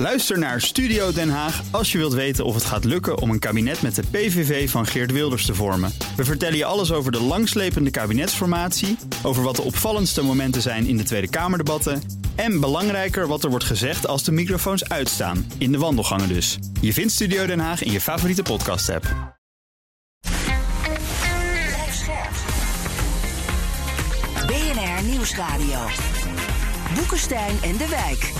Luister naar Studio Den Haag als je wilt weten of het gaat lukken om een kabinet met de PVV van Geert Wilders te vormen. We vertellen je alles over de langslepende kabinetsformatie, over wat de opvallendste momenten zijn in de Tweede Kamerdebatten en belangrijker wat er wordt gezegd als de microfoons uitstaan, in de wandelgangen dus. Je vindt Studio Den Haag in je favoriete podcast-app. BNR Nieuwsradio. Boekenstein en de Wijk.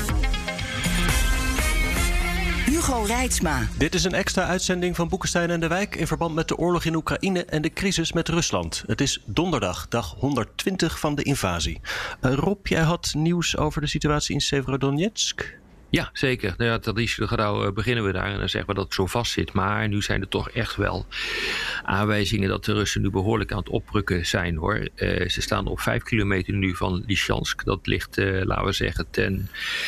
Hugo Reitsma. Dit is een extra uitzending van Boekenstein en de Wijk in verband met de oorlog in Oekraïne en de crisis met Rusland. Het is donderdag, dag 120 van de invasie. Rob, jij had nieuws over de situatie in Severodonetsk? Ja, zeker. Nou ja, traditiegetrouw beginnen we daar en dan zeggen we dat het zo vast zit. Maar nu zijn er toch echt wel aanwijzingen dat de Russen nu behoorlijk aan het oprukken zijn, hoor. Ze staan op 5 kilometer nu van Lysychansk. Dat ligt, laten we zeggen, ten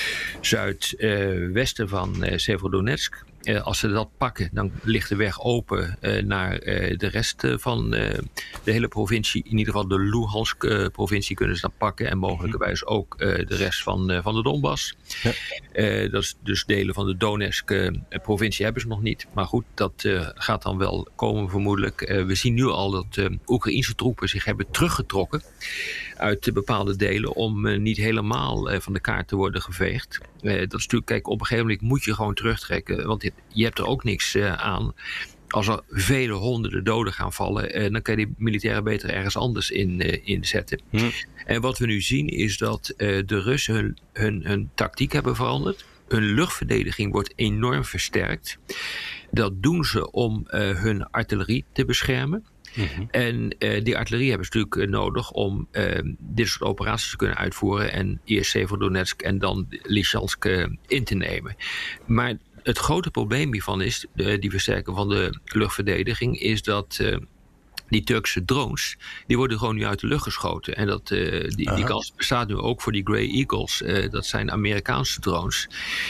zuidwesten van Severodonetsk. Als ze dat pakken, dan ligt de weg open naar de rest van de hele provincie. In ieder geval de Luhansk-provincie kunnen ze dan pakken. En mogelijkerwijs ook de rest van de Donbass. Ja. Dat is dus delen van de Donetsk-provincie hebben ze nog niet. Maar goed, dat gaat dan wel komen vermoedelijk. We zien nu al dat Oekraïnse troepen zich hebben teruggetrokken uit bepaalde delen om niet helemaal van de kaart te worden geveegd. Dat is natuurlijk, kijk, op een gegeven moment moet je gewoon terugtrekken, want je hebt er ook niks aan. Als er vele honderden doden gaan vallen, dan kan je die militairen beter ergens anders inzetten. En wat we nu zien is dat de Russen hun tactiek hebben veranderd. Hun luchtverdediging wordt enorm versterkt. Dat doen ze om hun artillerie te beschermen. En die artillerie hebben ze natuurlijk nodig om dit soort operaties te kunnen uitvoeren. En eerst Severodonetsk en dan Lysychansk in te nemen. Maar het grote probleem hiervan is, die versterking van de luchtverdediging, is dat die Turkse drones, die worden gewoon nu uit de lucht geschoten. En die kans bestaat nu ook voor die Grey Eagles. Dat zijn Amerikaanse drones.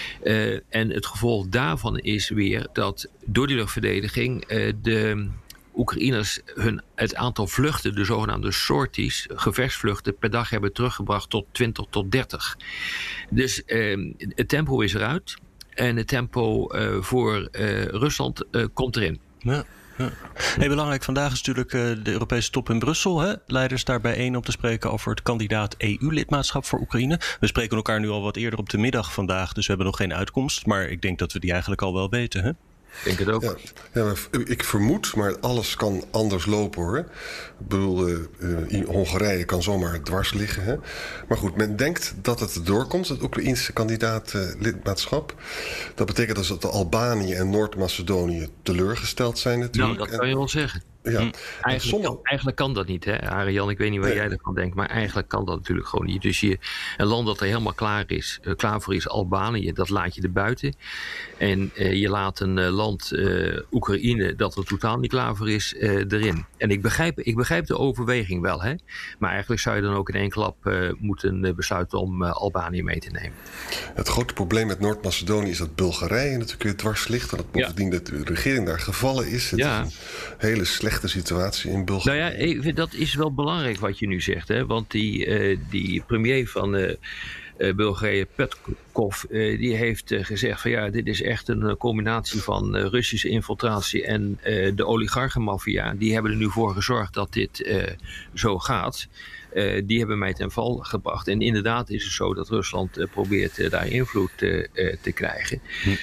En het gevolg daarvan is weer dat door die luchtverdediging de Oekraïners het aantal vluchten, de zogenaamde sorties, gevechtsvluchten per dag hebben teruggebracht tot 20 tot 30. Dus het tempo is eruit. En het tempo voor Rusland komt erin. Ja. Hey, belangrijk vandaag is natuurlijk de Europese top in Brussel. Hè? Leiders daar bijeen om te spreken over het kandidaat EU-lidmaatschap voor Oekraïne. We spreken elkaar nu al wat eerder op de middag vandaag, dus we hebben nog geen uitkomst. Maar ik denk dat we die eigenlijk al wel weten, hè? Ik denk het ook. Ja, ik vermoed, maar alles kan anders lopen, hoor. Ik bedoel, Hongarije kan zomaar dwars liggen. Hè? Maar goed, men denkt dat het doorkomt, het Oekraïense kandidaat-lidmaatschap. Dat betekent dus dat Albanië en Noord-Macedonië teleurgesteld zijn natuurlijk. Nou, dat kan je wel zeggen. Ja. Eigenlijk kan dat niet, hè, Arjan. Ik weet niet wat jij ervan denkt, maar eigenlijk kan dat natuurlijk gewoon niet. Dus een land dat er helemaal klaar voor is, Albanië, dat laat je er buiten. En je laat een land, Oekraïne, dat er totaal niet klaar voor is, erin. En ik begrijp de overweging wel, hè. Maar eigenlijk zou je dan ook in één klap moeten besluiten om Albanië mee te nemen. Het grote probleem met Noord-Macedonië is dat Bulgarije natuurlijk weer dwars ligt. En dat bovendien de regering daar gevallen is. Het is een hele slechte situatie in Bulgarije. Nou ja, even, dat is wel belangrijk wat je nu zegt, hè? Want die premier van Bulgarije, Petkov, die heeft gezegd van ja, dit is echt een combinatie van Russische infiltratie en de oligarchenmafia. Die hebben er nu voor gezorgd dat dit zo gaat. Die hebben mij ten val gebracht. En inderdaad is het zo dat Rusland probeert daar invloed te krijgen.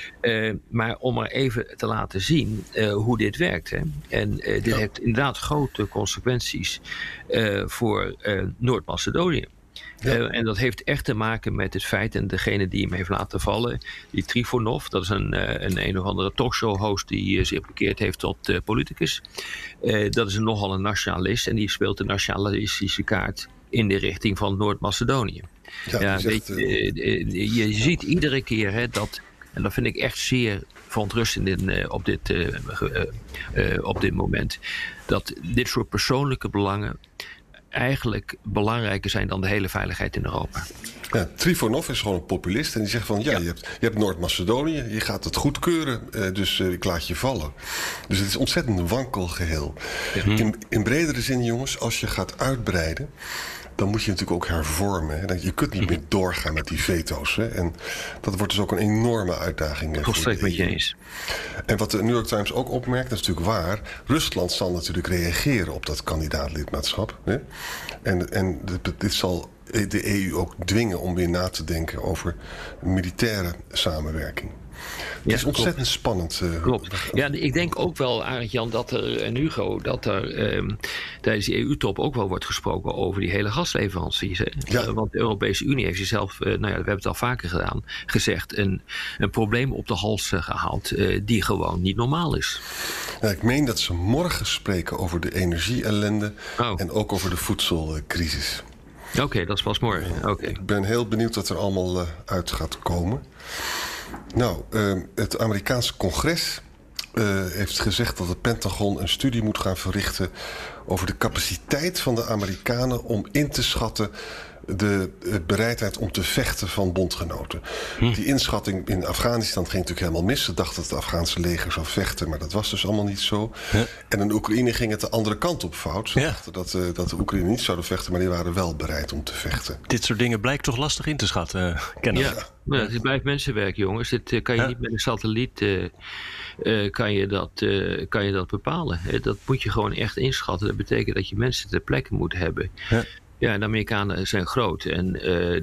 Maar om maar even te laten zien hoe dit werkt. Hè. En dit heeft inderdaad grote consequenties voor Noord-Macedonië. En dat heeft echt te maken met het feit, en degene die hem heeft laten vallen, die Trifonov, dat is een of andere talkshow-host die zich bekeerd heeft tot politicus. Dat is nogal een nationalist en die speelt de nationalistische kaart in de richting van Noord-Macedonië. Je ziet iedere keer, hè, dat, en dat vind ik echt zeer verontrustend op dit moment, dat dit soort persoonlijke belangen eigenlijk belangrijker zijn dan de hele veiligheid in Europa. Ja, Trifonov is gewoon een populist en die zegt van je hebt Noord-Macedonië, je gaat het goedkeuren, dus ik laat je vallen. Dus het is ontzettend een wankel geheel. Ja. In bredere zin, jongens, als je gaat uitbreiden, dan moet je natuurlijk ook hervormen. Hè? Je kunt niet meer doorgaan met die veto's. Hè? En dat wordt dus ook een enorme uitdaging. Volstrekt met je eens. En wat de New York Times ook opmerkt, dat is natuurlijk waar. Rusland zal natuurlijk reageren op dat kandidaatlidmaatschap. Hè? En dit zal de EU ook dwingen om weer na te denken over militaire samenwerking. Het is ontzettend spannend. Klopt. Ja, ik denk ook wel, Arend-Jan, dat er, en Hugo, dat er tijdens die EU-top ook wel wordt gesproken over die hele gasleveranties. Hè? Ja. Want de Europese Unie heeft zichzelf, we hebben het al vaker gedaan, gezegd, een probleem op de hals gehaald die gewoon niet normaal is. Ja, ik meen dat ze morgen spreken over de energie-ellende en ook over de voedselcrisis. Oké, dat is pas morgen. Okay. Ik ben heel benieuwd wat er allemaal uit gaat komen. Nou, het Amerikaanse congres heeft gezegd dat het Pentagon een studie moet gaan verrichten over de capaciteit van de Amerikanen om in te schatten de bereidheid om te vechten van bondgenoten. Die inschatting in Afghanistan ging natuurlijk helemaal mis. Ze dachten dat het Afghaanse leger zou vechten, maar dat was dus allemaal niet zo. En in Oekraïne ging het de andere kant op fout. Ze dachten dat de Oekraïne niet zouden vechten, maar die waren wel bereid om te vechten. Dit soort dingen blijkt toch lastig in te schatten, kennelijk. Ja, het blijft mensenwerk, jongens. Dit kan je niet met een satelliet kan je dat bepalen. Dat moet je gewoon echt inschatten. Dat betekent dat je mensen ter plekke moet hebben. Ja, de Amerikanen zijn groot en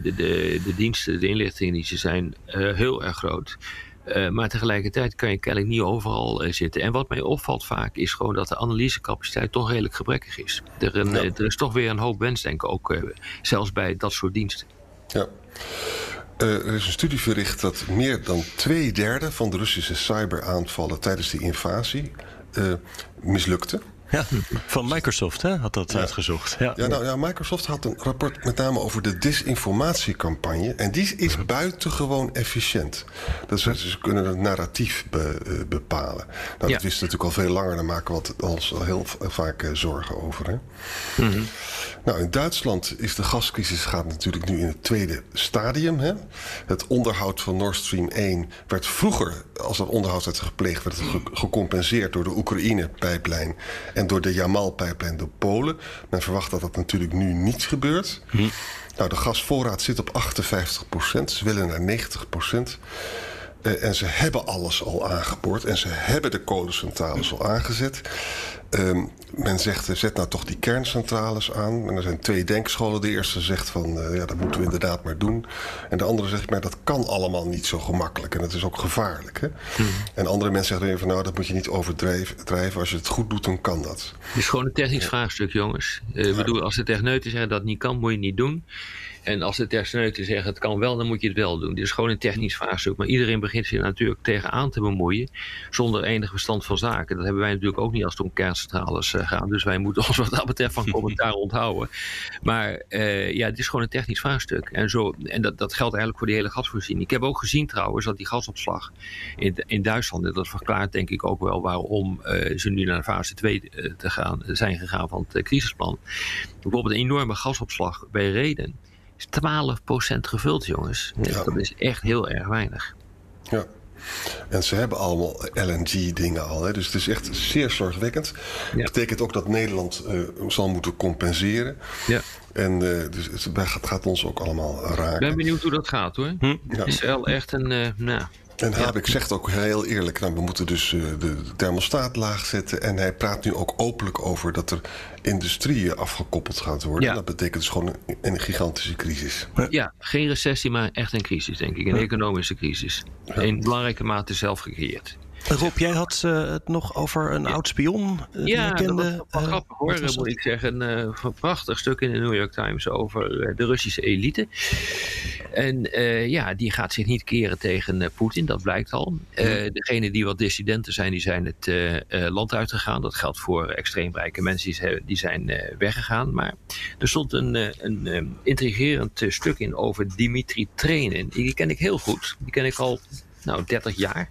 de diensten, de inlichtingendiensten zijn heel erg groot. Maar tegelijkertijd kan je kennelijk niet overal zitten. En wat mij opvalt vaak is gewoon dat de analysecapaciteit toch redelijk gebrekkig is. Er is toch weer een hoop wensdenken, ook zelfs bij dat soort diensten. Ja. Er is een studie verricht dat meer dan 2/3 van de Russische cyberaanvallen tijdens de invasie mislukte. Ja, van Microsoft had dat uitgezocht. Microsoft had een rapport met name over de disinformatiecampagne. En die is buitengewoon efficiënt. Ze kunnen het narratief bepalen. Nou, dat wisten we natuurlijk al veel langer. Daar maken we ons al heel vaak zorgen over. Hè? Mm-hmm. Nou, in Duitsland is de gascrisis gaat natuurlijk nu in het tweede stadium. Hè? Het onderhoud van Nord Stream 1 werd vroeger, als dat onderhoud werd gepleegd, werd het gecompenseerd door de Oekraïne-pijplijn en door de Jamal-pijplijn door Polen. Men verwacht dat dat natuurlijk nu niet gebeurt. Nou, de gasvoorraad zit op 58%. Ze willen naar 90%. En ze hebben alles al aangeboord. En ze hebben de kolencentrales al aangezet. Men zegt, zet nou toch die kerncentrales aan. En er zijn 2 denkscholen. De eerste zegt van, dat moeten we inderdaad maar doen. En de andere zegt, maar dat kan allemaal niet zo gemakkelijk. En het is ook gevaarlijk. Hè? En andere mensen zeggen weer van, nou, dat moet je niet overdrijven. Als je het goed doet, dan kan dat. Het is gewoon een technisch vraagstuk, jongens. Bedoel, als de techneuten zeggen dat het niet kan, moet je het niet doen. En als de techneuten zeggen het kan wel, dan moet je het wel doen. Dit is gewoon een technisch vraagstuk. Maar iedereen begint zich natuurlijk tegenaan te bemoeien zonder enig verstand van zaken. Dat hebben wij natuurlijk ook niet als het om kerncentrales gaat. Dus wij moeten ons wat dat betreft van commentaar onthouden. Maar het is gewoon een technisch vraagstuk. En dat geldt eigenlijk voor de hele gasvoorziening. Ik heb ook gezien trouwens dat die gasopslag in Duitsland, en dat verklaart denk ik ook wel waarom ze nu naar fase 2 zijn gegaan van het crisisplan. Bijvoorbeeld een enorme gasopslag bij Reden is 12% gevuld, jongens. Ja. Dat is echt heel erg weinig. Ja. En ze hebben allemaal LNG-dingen al. Hè? Dus het is echt zeer zorgwekkend. Dat betekent ook dat Nederland zal moeten compenseren. Ja. En dus het gaat ons ook allemaal raken. Ik ben benieuwd hoe dat gaat, hoor. Het is wel echt een... En Habeck zegt ook heel eerlijk, we moeten dus de thermostaat laag zetten. En hij praat nu ook openlijk over dat er industrieën afgekoppeld gaat worden. Ja. Dat betekent dus gewoon een gigantische crisis. Ja, geen recessie, maar echt een crisis, denk ik. Een economische crisis. In belangrijke mate zelf gecreëerd. Rob, jij had het nog over een oud spion. Ja, dat was wel grappig hoor, moet ik zeggen. Een prachtig stuk in de New York Times over de Russische elite. En die gaat zich niet keren tegen Poetin, dat blijkt al. Degenen die wat dissidenten zijn, die zijn het land uitgegaan. Dat geldt voor extreem rijke mensen, die zijn weggegaan. Maar er stond een intrigerend stuk in over Dimitri Trenin. Die ken ik heel goed. Die ken ik al 30 jaar.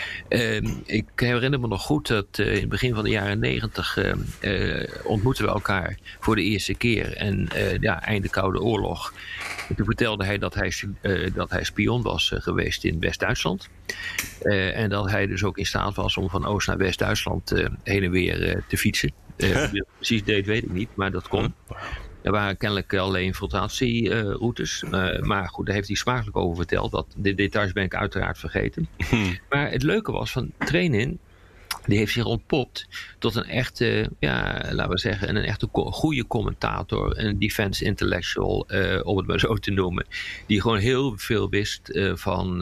Ik herinner me nog goed dat in het begin van de jaren 90 ontmoetten we elkaar voor de eerste keer. En einde Koude Oorlog. En toen vertelde hij dat hij spion was geweest in West-Duitsland. En dat hij dus ook in staat was om van Oost naar West-Duitsland heen en weer te fietsen. Wat hij precies deed, weet ik niet, maar dat kon. Er waren kennelijk alleen infiltratieroutes. Maar goed, daar heeft hij smakelijk over verteld. De details ben ik uiteraard vergeten. Maar het leuke was van Trenin, die heeft zich ontpopt tot een echte, laten we zeggen, een echte goede commentator. Een defense intellectual, om het maar zo te noemen. Die gewoon heel veel wist van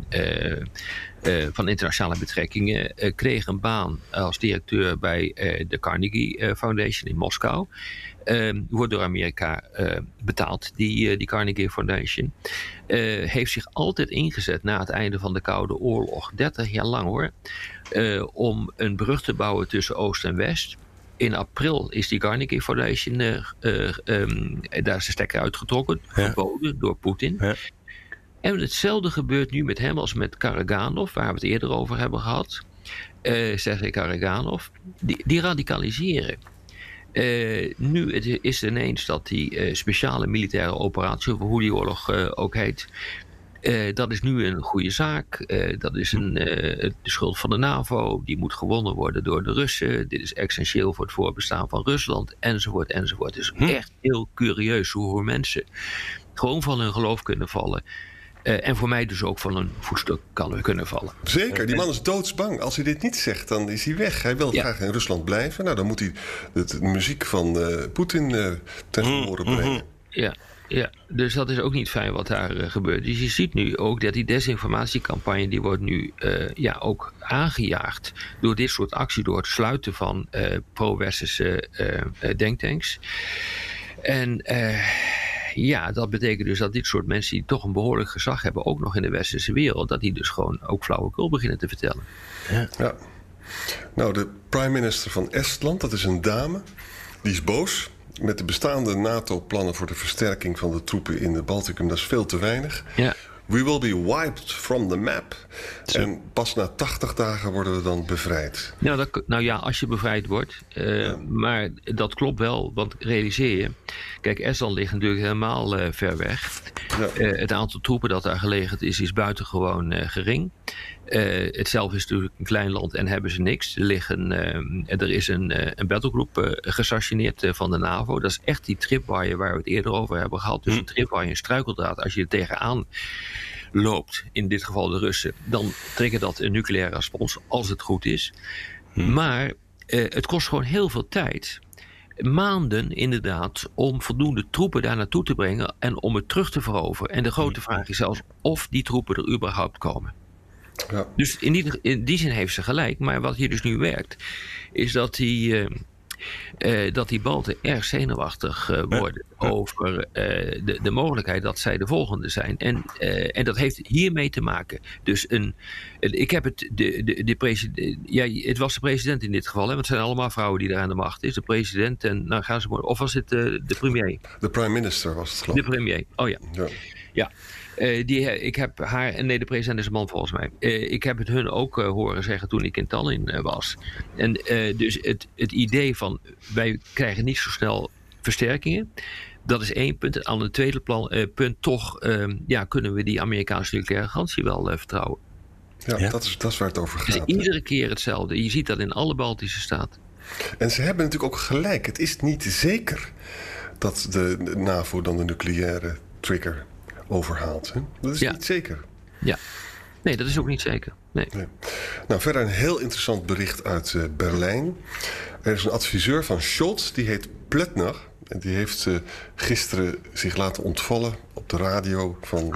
internationale betrekkingen. Kreeg een baan als directeur bij de Carnegie Foundation in Moskou. Wordt door Amerika betaald, die Carnegie Foundation. Heeft zich altijd ingezet na het einde van de Koude Oorlog, 30 jaar lang hoor, om een brug te bouwen tussen Oost en West. In april is die Carnegie Foundation, daar is de stekker uitgetrokken, verboden door Poetin. Ja. En hetzelfde gebeurt nu met hem als met Karaganov, waar we het eerder over hebben gehad. Sergei Karaganov. Die radicaliseren. Nu is het ineens dat die speciale militaire operatie, of hoe die oorlog ook heet, dat is nu een goede zaak. Dat is de schuld van de NAVO. Die moet gewonnen worden door de Russen. Dit is essentieel voor het voorbestaan van Rusland. Enzovoort, enzovoort. Het is echt heel curieus hoe mensen gewoon van hun geloof kunnen vallen. En voor mij dus ook van een voetstuk kunnen vallen. Zeker, die man is doodsbang. Als hij dit niet zegt, dan is hij weg. Hij wil graag in Rusland blijven. Nou, dan moet hij de muziek van Poetin ten gehore brengen. Ja, dus dat is ook niet fijn wat daar gebeurt. Dus je ziet nu ook dat die desinformatiecampagne, die wordt nu ook aangejaagd door dit soort actie, door het sluiten van pro-westerse denktanks. En dat betekent dus dat dit soort mensen die toch een behoorlijk gezag hebben, ook nog in de westerse wereld, dat die dus gewoon ook flauwekul beginnen te vertellen. Ja. Nou, de prime minister van Estland, dat is een dame, die is boos. Met de bestaande NATO-plannen voor de versterking van de troepen in de Balticum, dat is veel te weinig. Ja. We will be wiped from the map. Zo. En pas na 80 dagen worden we dan bevrijd. Als je bevrijd wordt. Maar dat klopt wel, want realiseer je. Kijk, Estland ligt natuurlijk helemaal ver weg. Ja. Het aantal troepen dat daar gelegerd is buitengewoon gering. Hetzelfde is natuurlijk een klein land en hebben ze niks. Er is een battlegroep gestationeerd van de NAVO. Dat is echt die tripwire waar we het eerder over hebben gehad. Dus een tripwire, een struikeldraad. Als je er tegenaan loopt, in dit geval de Russen, dan triggert dat een nucleaire respons, als het goed is. Maar het kost gewoon heel veel tijd. Maanden inderdaad om voldoende troepen daar naartoe te brengen en om het terug te veroveren. En de grote vraag is zelfs of die troepen er überhaupt komen. Ja. Dus in die zin heeft ze gelijk. Maar wat hier dus nu werkt, is dat die Balten erg zenuwachtig worden over de mogelijkheid dat zij de volgende zijn. En dat heeft hiermee te maken. Dus ik heb het was de president in dit geval, hè, want het zijn allemaal vrouwen die daar aan de macht is. De president en nou gaan ze maar. Of was het de premier? De prime minister was het, geloof ik. De premier, oh ja. Ik heb haar, nee, de president is een man volgens mij. Ik heb het hun ook horen zeggen toen ik in Tallinn was. En dus het idee van wij krijgen niet zo snel versterkingen. Dat is één punt. Aan het tweede punt toch kunnen we die Amerikaanse nucleaire garantie wel vertrouwen. Ja, dat is waar het over gaat. Het is iedere keer hetzelfde. Je ziet dat in alle Baltische staten. En ze hebben natuurlijk ook gelijk. Het is niet zeker dat de NAVO dan de nucleaire trigger overhaalt. Hè? Dat is niet zeker. Ja. Nee, dat is ook niet zeker. Nee. Nou, verder een heel interessant bericht uit Berlijn. Er is een adviseur van Scholz, die heet Plättner. En die heeft gisteren zich laten ontvallen op de radio van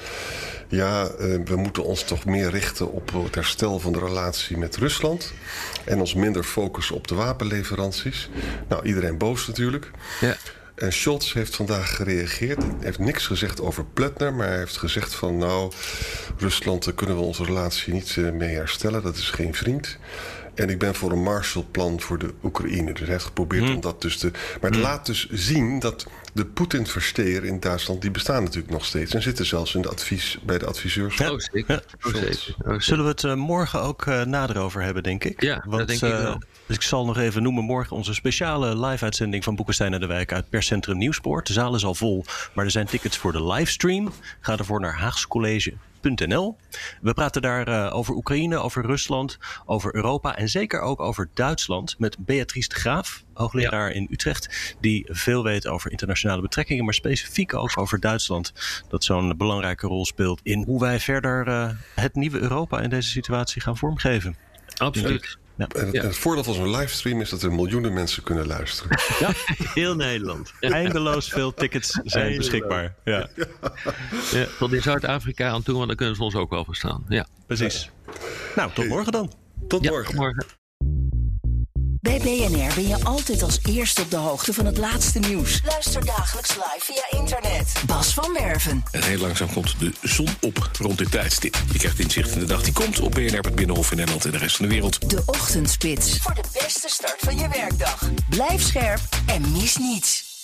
we moeten ons toch meer richten op het herstel van de relatie met Rusland. En ons minder focussen op de wapenleveranties. Nou, iedereen boos natuurlijk. Ja. En Scholz heeft vandaag gereageerd. Hij heeft niks gezegd over Plättner, maar hij heeft gezegd van Rusland kunnen we onze relatie niet mee herstellen. Dat is geen vriend. En ik ben voor een Marshallplan voor de Oekraïne. Dus hij heeft geprobeerd om dat dus te... Maar het laat dus zien dat de Poetin-versteer in Duitsland, die bestaan natuurlijk nog steeds. En zitten zelfs bij de adviseurs. Ja, zeker. Zullen we het morgen ook nader over hebben, denk ik? Ja, dat denk ik wel. Dus ik zal nog even noemen morgen onze speciale live-uitzending van Boekenstein en de Wijk uit Perscentrum Nieuwspoort. De zaal is al vol, maar er zijn tickets voor de livestream. Ga ervoor naar haagscollege.nl. bnr.nl. We praten daar over Oekraïne, over Rusland, over Europa en zeker ook over Duitsland met Beatrice de Graaf, hoogleraar in Utrecht, die veel weet over internationale betrekkingen, maar specifiek ook over Duitsland, dat zo'n belangrijke rol speelt in hoe wij verder het nieuwe Europa in deze situatie gaan vormgeven. Absoluut. Ja. En het voordeel van zo'n livestream is dat er miljoenen mensen kunnen luisteren. Ja, heel Nederland. Eindeloos veel tickets zijn beschikbaar. Ja. Ja, tot in Zuid-Afrika aan toe, want dan kunnen ze ons ook wel verstaan. Ja. Precies. Nou, tot morgen dan. Tot morgen. Tot morgen. Bij BNR ben je altijd als eerste op de hoogte van het laatste nieuws. Luister dagelijks live via internet. Bas van Werven. En heel langzaam komt de zon op rond dit tijdstip. Je krijgt inzicht in de dag die komt op BNR, het Binnenhof in Nederland en de rest van de wereld. De Ochtendspits. Voor de beste start van je werkdag. Blijf scherp en mis niets.